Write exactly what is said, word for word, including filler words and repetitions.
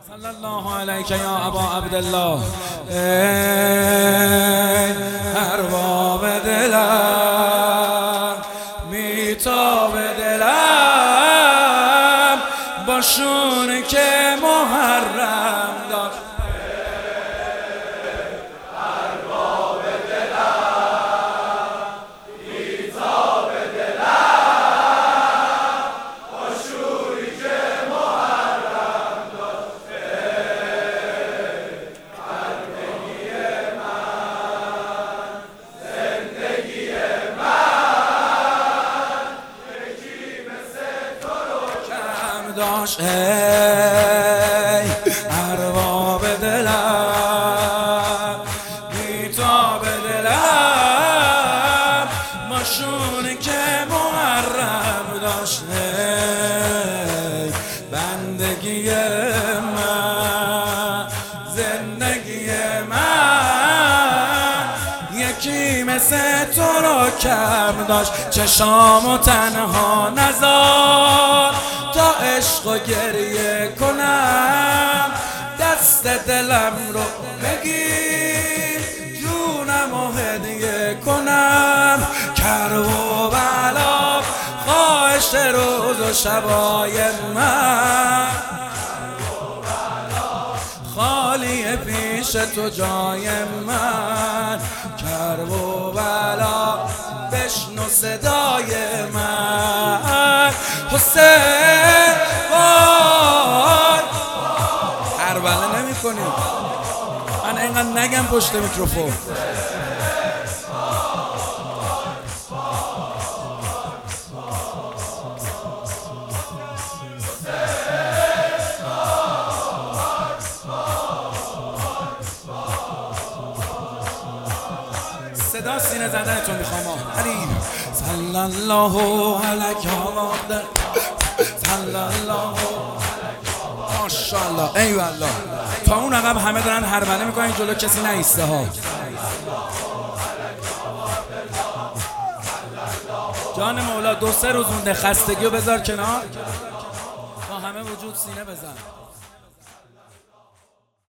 صلی الله علیک یا ابا عبدالله. ای ارباب دلم، میتاب دلم، باشون که محرم داشت. داشت ای ارباب دلم، میتاب دلم، باشون که محرم داشت. ای بندگی من، زندگی من، یکی مثل تو رو کم داشت. چشامو تنها نذار تا عشق و گریه کنم، دست دلم رو بگیر، جونم و هدیه کنم. کرب و بلا خواهش روز و شبای من، خالی پیش تو جای من. کرب و بلا بشنو صدای من. حسین وای هربله نمی کنیم، من اینقدر نگم پشت میکروفون. صدا سینه زدن تو میخوام. علی صلی الله علیک صلی الله ماشاءالله. ای والله تا اون عقب همه دارن هربله میکنن، جلو کسی نیسته ها. جان مولا دو سه روز مونده، خستگی رو بذار کنار، با همه وجود سینه بزن.